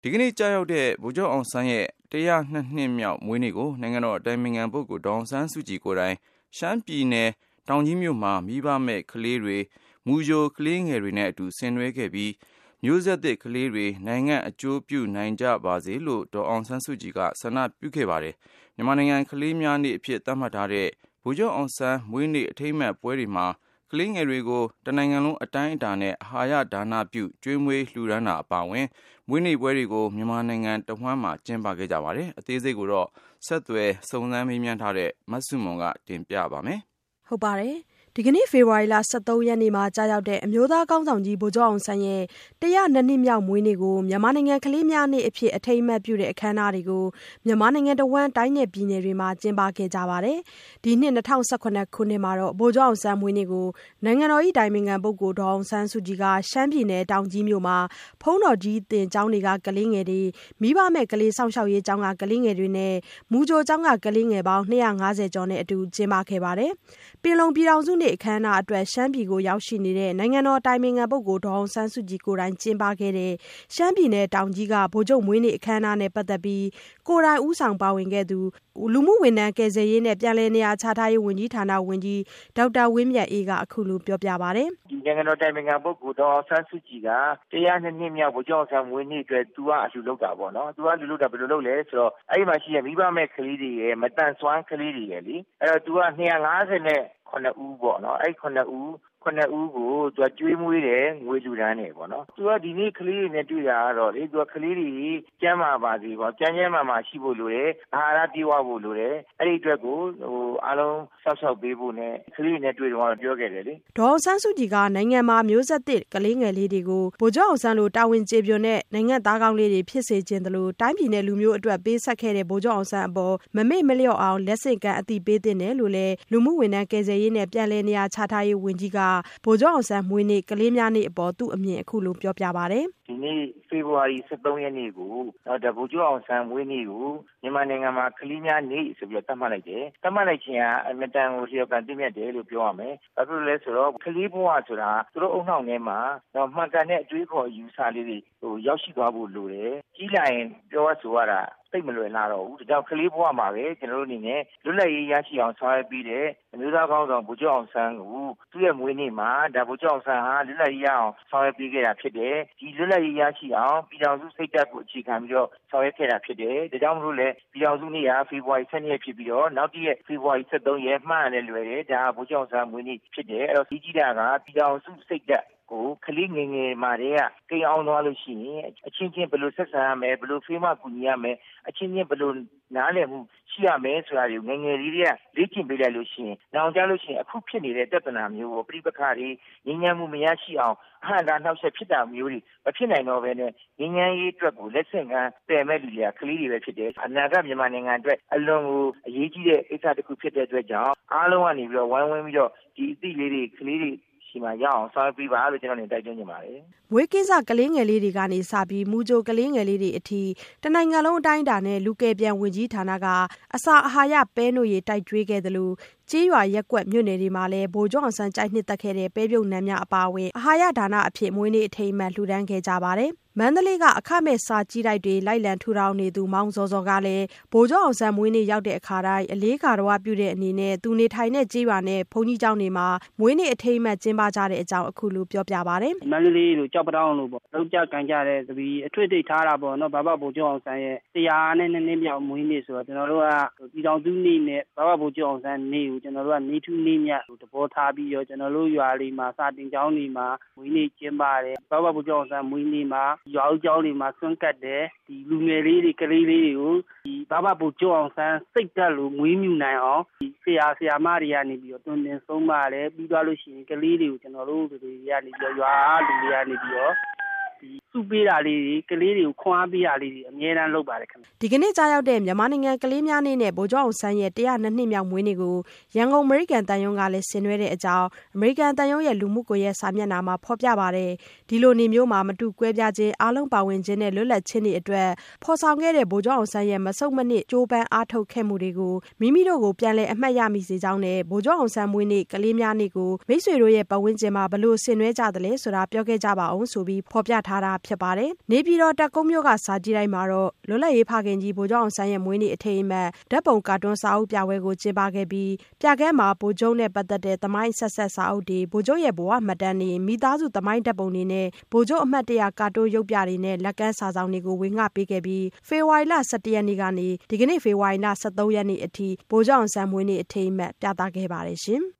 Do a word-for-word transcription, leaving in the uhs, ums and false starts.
ဒီကနေ့ကြာရောက်တဲ့ဗိုလ်ချုပ်အောင်ဆန်းရဲ့တရာနှစ်နှစ်မြောက်မွေးနေ့ကိုနိုင်ငံတော်အတိုင်ပင်ခံပုဂ္ဂိုလ်ဒေါ်အောင်ဆန်းစုကြည်ကိုယ်တိုင်ရှမ်းပြည်နယ်တောင်ကြီးမြို့မှာမိဘမဲ့ကလေးတွေမူကြိုကလေးငယ်တွေနဲ့အတူဆင်နွှဲခဲ့ပြီးမျိုးဆက်သစ်ကလေးတွေနိုင်ငံအကျိုးပြုနိုင်ကြပါစေလို့ဒေါ်အောင်ဆန်းစုကြည်ကဆန္ဒပြုခဲ့ပါတယ်။မြန်မာနိုင်ငံကလေးများနေ့အဖြစ်သတ်မှတ်ထားတဲ့ဗိုလ်ချုပ်အောင်ဆန်းမွေးနေ့အထိမ်းအမှတ်ပွဲတွေမှာကလေးငယ်တွေကိုတနိုင်ငံလုံးအတိုင်းအတာနဲ့အာဟာရဒါနပြုကျွေးမွေးလှူဒါန်းတာအပါအဝင်မွေးနေ့ပွဲတွေကိုမြန်မာနိုင်ငံတဝှမ်းမှာကျင်းပခဲ့ကြပါတယ်။အသေးစိတ်ကိုတော့ဆက်သွယ်စုံစမ်းမေးမြန်းထားတဲ့မဆုမွန်ကတင်ပြပါမယ်။ဟုတ်ပါတယ်။ဒီကနေ့ဖေဖော်ဝါရီလ十三ရက်နေ့မှာကြာရောက်တဲ့အမျိုးသားကောင်းဆောင်ကြီးဗိုလ်ချုပ်အောင်ဆန်းရဲ့တရာနှစ်နှစ်မြောက်မွေးနေ့ကိုမြန်မာနိုင်ငံကလေးများနေ့အဖြစ်အထိမ်းအမှတ်ပြုတဲ့အခမ်းအနားတွေကိုမြန်မာနိုင်ငံတဝှမ်းတိုင်းနယ်ပြည်နယ်တွေမှာကျင်းပခဲ့ကြပါတယ်။ဒီနှစ်၂၀၁၇ခုနှစ်မှာတော့ဗိုလ်ချုပ်အောင်ဆန်းမွေးနေ့ကိုနိုင်ငံတော်၏တိုင်ပင်ခံပုဂ္ဂိုလ်ဒေါ်အောင်ဆန်းစုကြည်ကရှမ်းပြည်နယ်တောင်ကြီးမြို့မှာဖုံးတော်ကြီးတင်ကျောင်းတွေကကလေးငယ်တွေမိဘမဲ့ကလေးစောင့်ရှောက်ရေးကျောင်းကကလေးငယ်တွေနဲ့မူကြိုကျောင်းကကလေးငယ်ပေါင်းနှစ်ရာငါးဆယ်ကျော်နဲ့အတူကျင်းပခဲ့ပါတယ်။ပင်လုံပြည်ထောင်စုနေ့အခမ်းအနားအတွက်ရှမ်းပြည်ကိုရောက်ရှိနေတဲ့နိုင်ငံတော်တိုင်ပင်ခံပုဂ္ဂိုလ်ဒေါ်အောင်ဆန်းစုကြည်ကိုယ်တိုင်ကျင်းပခဲ့တဲ့ရှမ်းပြည်နယ်တောင်ကြီးကဗိုလ်ချုပ်မွေးနေ့အခမ်းအနားနဲ့ပတ်သက်ပြီးကိုယ်တိုင်ဦးဆောင်ပါဝင်ခဲ့သူလူမှုဝန်ထမ်းကယ်ဆယ်ရေးနဲ့ပြန်လည်နေရာချထားရေးဝန်ကြီးဌာနဝန်ကြီးဒေါက်တာဝင်းမြတ်အေးကအခုလိုပြောပြပါတယ်။ဒီနိုင်ငံတော်တိုင်ပင်ခံပုဂ္ဂိုလ်ဒေါ်အောင်ဆန်းစုကြည်ကတရားနှစ်နှစ်မြောက်ဗိုလ်ချုပ်အောင်ဆန်းမွေးနေ့အတွက်သူကအလှူလုပ်တာပေါ့နော်။သူကအလှူလုပ်တာဘယ်လိုလုပ်လဲဆိုတော့အဲ့ဒီမှာရှိတဲ့မိဘမဲ့ကလေးတွေရဲ့မတန်ဆွမ်းကလေးတွေရဲ့လေအဲ့တော့သူကနှစ်ရာငါးဆယ်နဲ့ခုနှစ်ဦးပေါ့နော်အဲ့ခုနှစ်ဦးခုနှစ်ဦးကိုသူကကျွေးမွေးတယ်ငွေလူဒန်းတယ်ပေါ့နော်သူကဒီနေ့ကလေးတွေနဲ့တွေ့တာကတော့လေသူကကလေးတွေကျန်းမာပါစေပေါ့ကျန်းကျန်းမာမာရှိဖို့လိုတယ်အာဟာရပြည့်ဝဖို့လိုတယ်အဲ့ဒီအတွက်ကိုဟိုအားလုံးဆောက်ရှောက်ပေးဖို့နဲ့ကလေးတွေနဲ့တွေ့တော့ပြောခဲ့တယ်လေဒေါ်အောင်ဆန်းစုကြည်ကနိုင်ငံမှာမျိုးဆက်သစ်ကလေးငယ်လေးတွေကိုဗိုလ်ချုပ်အောင်ဆန်းလိုတာဝန်ကျေပွန်တဲ့နိုင်ငံသားကောင်းလေးတွေဖြစ်စေခြင်းတလို့တိုင်းပြည်နယ်လူမျိုးအတွက်ပေးဆက်ခဲ့တဲ့ဗိုလ်ချုပ်အောင်ဆန်းအပေါ်မမေ့မလျော့အောင်လက်ဆင့်ကမ်းအသိပေးသင့်တယ်လို့လည်းလူမှုဝန်ထမ်းကယ်ဆယ်ရေးနဲ့ပြန်လည်နေရာချထားရေးဝန်ကြီးကဗိုလ်ချုပ်အောင်ဆန်းမွေးနေ့ကလေးများနေ့အပေါ်သူ့အမြင်အခုလိုပြောပြပါတယ်။ဒီနေ့ဖေဖော်ဝါရီ十三ရက်နေ့ကိုတော့ဗိုလ်ချုပ်အောင်ဆန်းမွေးနေ့ကိုမြန်မာနိုင်ငံမှာကလေးများနေ့ဆိုပြီးသတ်မှတ်လိုက်တယ်။သတ်မှတ်လိုက်ခြင်းကအမတန်ကိုလျော်ကန်သိမြတ်တယ်လို့ပြောရမယ်။ဘာဖြစ်လို့လဲဆိုတော့ကလေးဘဝဆိုတာသူတို့အုံနှောင်ထဲမှာတော့မှန်ကန်တဲ့အတွေးခေါ်ယူဆလေးတွေဟိုရောက်ရှိသွားဖို့လိုတယ်။ကြီးလာရင်ပြောရဆိုရတာသိမလွယ်လာတော့ဘူး။ဒါကြောင့်ကလေးဘဝမှာပဲကျွန်တော်တို့အနေနဲ့လွတ်လပ်ရေးရရှိအောင်ဆောင်ရွက်ပြီးတဲ့အမျိုးသားကောင်းဆောင်ဗိုလ်ချုပ်အောင်ဆန်းကိုသူ့ရဲ့မွေးနေ့မှာဒါဗိုလ်ချုပ်အောင်ဆန်းဟာလွတ်လပ်ရေးရအောင်ဆောင်ရွက်ပေးခဲ့တာဖြစ်တယ်။ဒီလွတ်လပ်ရေးရရှိအောင်ပြည်ထောင်စုစိတ်ဓာတ်ကိုအခြေခံပြီးတော့ဆောင်ရွက်ခဲ့တာဖြစ်တယ်။ဒါကြောင့်မလို့လေပြည်ထောင်စုနေ့ဟာဖေဖော်ဝါရီ十二ရက်ဖြစ်ပြီးတော့နောက်တည့်ရက်ဖေဖော်ဝါရီ十三ရက်မှန်တယ်လွယ်တယ်။ဒါဗိုလ်ချုပ်အောင်ဆန်းမွေးနေ့ဖြစ်တယ်။အဲ့တော့ဒီကြီးတာကပြည်ထောင်စုစိတ်ဓာတ်ကိုကလေးငယ်ငယ်မှာတည်းကကိန်းအောင်သွားလို့ရှိရင်အချင်းချင်းဘယ်လိုဆက်ဆံရမလဲဘယ်လိုဖေးမကူညီရမလဲအချင်းချင်းဘယ်လိုနားလည်မှုရှိရမယ်ဆိုတာတွေကိုငယ်ငယ်လေးတွေကလေ့ကျင့်ပေးလိုက်လို့ရှိရင်နောက်ကြလို့ရှိရင်အခုဖြစ်နေတဲ့ပြဿနာမျိုးကိုပြိပခါတွေငြိမ်းချမ်းမှုမရရှိအောင်အဟန့်တာနှောက်ယှက်ဖြစ်တာမျိုးတွေမဖြစ်နိုင်တော့ဘဲနဲ့ငြိမ်းချမ်းရေးအတွက်ကိုလက်ဆင့်ကမ်းပယ်မဲ့လူတွေကကလေးတွေပဲဖြစ်တယ်အနာဂတ်မြန်မာနိုင်ငံအတွက်အလွန်ကိုအရေးကြီးတဲ့ကိစ္စတစ်ခုဖြစ်တဲ့အတွက်ကြောင့်အားလုံးကနေပြီးတော့ဝိုင်းဝန်းပြီးတော့ဒီအသည့်လေးတွေကလေးတွေရှိမှရအောင်ဆောင်ရွက်ပေးပါလို့ကျွန်တော်နေတိုက်တွန်းနေပါတယ်။မွေးကင်းစကလေးငယ်လေးတွေကနေစပြီးမူကြိုကလေးငယ်လေးတွေအထိတနိုင်ငံလုံးအတိုင်းအတာနဲ့လူကယ်ပြန်ဝင်ကြီးဌာနကအစာအာဟာရပဲနို့ရည်တိုက်ကျွေးခဲ့တယ်လို့ကြေးရွာရက်ကွက်မြို့နယ်တွေမှာလည်းဗိုလ်ချုပ်အောင်ဆန်းကြိုက်နှစ်သက်ခဲ့တဲ့ပဲပြုတ်နံများအပါအဝင်အာဟာရဒါနအဖြစ်မွေးနေ့အထိမ်းအမှတ်လှူဒန်းခဲ့ကြပါတယ်။မန္တလေးကအခမဲ့စာကြည့်တိုက်တွေလိုက်လံထူထောင်နေသူမောင်စောစောကလည်းဗိုလ်ချုပ်အောင်ဆန်းမွေးနေ့ရောက်တဲ့အခါတိုင်းအလေးကာတော်ပြုတဲ့အနေနဲ့သူနေထိုင်တဲ့ကြေးရွာနဲ့ဘုန်းကြီးကျောင်းတွေမှာမွေးနေ့အထိမ်းအမှတ်ကျင်းပကြတဲ့အကြောင်းအခုလိုပြောပြပါတယ်။မန္တလေးလိုကြောက်ပတောင်းလို့ပေါ့လောက်ကြကန်ကြတဲ့တပီအထွတ်ထိပ်ထားတာပေါ့နော်ဘာဘဗိုလ်ချုပ်အောင်ဆန်းရဲ့တရားနဲ့နှစ်နှစ်မြောက်မွေးနေ့ဆိုတော့ကျွန်တော်တို့ကပြည်တော်စုနေ့နဲ့ဘာဘဗိုလ်ချုပ်အောင်ဆန်းနေ့ကိုကျွန်တော်တို့ကနေထူးနေ့မြတ်သဘောထားပြီးတော့ကျွန်တော်တို့ရွာလေးမှာစာတင်ကျောင်းတွေမှာမွေးနေ့ကျင်းပါတယ်ဘာဘဗိုလ်ချုပ်အောင်ဆန်းမွေးနေ့မှာရွာဦးကျောင်းတွေမှာဆွန့်ကတ်တယ်ဒီလူငယ်လေးတွေကလေးလေးတွေကိုဒီဘာဘဗိုလ်ချုပ်အောင်ဆန်းစိတ်ဓာတ်လို့မွေးမြူနိုင်အောင်ဒီဆရာဆရာမတွေကနေပြီးတော့တွင်တင်ဆုံးပါတယ်ပြီးသွားလို့ရှိရင်ကလေးတွေကိုကျွန်တော်တို့တွေကနေပြီးတော့ရွာလူတွေကနေပြီးတော့ဒီစုပေးတာလေးတွေကလေးတွေကိုခွန်အားပေးတာလေးတွေအများအားလုပ်ပါတယ်ခင်ဗျဒီကနေ့ကြာရောက်တဲ့မြန်မာနိုင်ငံကလေးများနေ့နဲ့ဗိုလ်ချုပ်အောင်ဆန်းရဲ့တရာနှစ်နှစ်မြောက်မွေးနေ့ကိုရန်ကုန်အမေရိကန်တန်ယုံကလည်းဆင်နွှဲတဲ့အကြောင်းအမေရိကန်တန်ယုံရဲ့လူမှုကွန်ရက်စာမျက်နှာမှာဖော်ပြပါတယ်ဒီလိုနေမျိုးမှာမတူကွဲပြားခြင်းအားလုံးပါဝင်ခြင်းနဲ့လွတ်လပ်ခြင်းတွေအတွက်ဖော်ဆောင်ခဲ့တဲ့ဗိုလ်ချုပ်အောင်ဆန်းရဲ့မဆုတ်မနစ်ကြိုးပမ်းအားထုတ်ခဲ့မှုတွေကိုမိမိတို့ကိုပြန်လည်အမှတ်ရမိစေကြောင်းနဲ့ဗိုလ်ချုပ်အောင်ဆန်းမွေးနေ့ကလေးများနေ့ကိုမိတ်ဆွေတို့ရဲ့ပတ်ဝန်းကျင်မှာဘလို့ဆင်နွှဲကြသလဲဆိုတာပြောခဲ့ကြပါအောင်ဆိုပြီးဖော်ပြထားတာဖြစ်ပါတယ်။နေပြည်တော်တပ်ကုန်းမြို့ကစာကြည့်တိုင်းမှာတော့လွတ်လပ်ရေးဖခင်ကြီးဗိုလ်ချုပ်အောင်ဆန်းရဲ့မွေးနေ့အထိမ်းအမှတ်ဓာတ်ပုံကာတွန်းစာအုပ်ပြပွဲကိုကျင်းပခဲ့ပြီးပြခဲမှာဗိုလ်ချုပ်နဲ့ပတ်သက်တဲ့သမိုင်းဆက်ဆက်စာအုပ်တွေဗိုလ်ချုပ်ရဲ့ဘဝမှတ်တမ်းတွေမိသားစုသမိုင်းဓာတ်ပုံတွေနဲ့ဗိုလ်ချုပ်အမှတ်တရကာတွန်းရုပ်ပြတွေနဲ့လက်ကမ်းစာဆောင်တွေကိုဝေငှပေးခဲ့ပြီးဖေဖော်ဝါရီလ၁၁ရက်နေ့ကနေဒီကနေ့ဖေဖော်ဝါရီလ၁၃ရက်နေ့အထိဗိုလ်ချုပ်အောင်ဆန်းမွေးနေ့အထိမ်းအမှတ်ပြသခဲ့ပါတယ်ရှင်။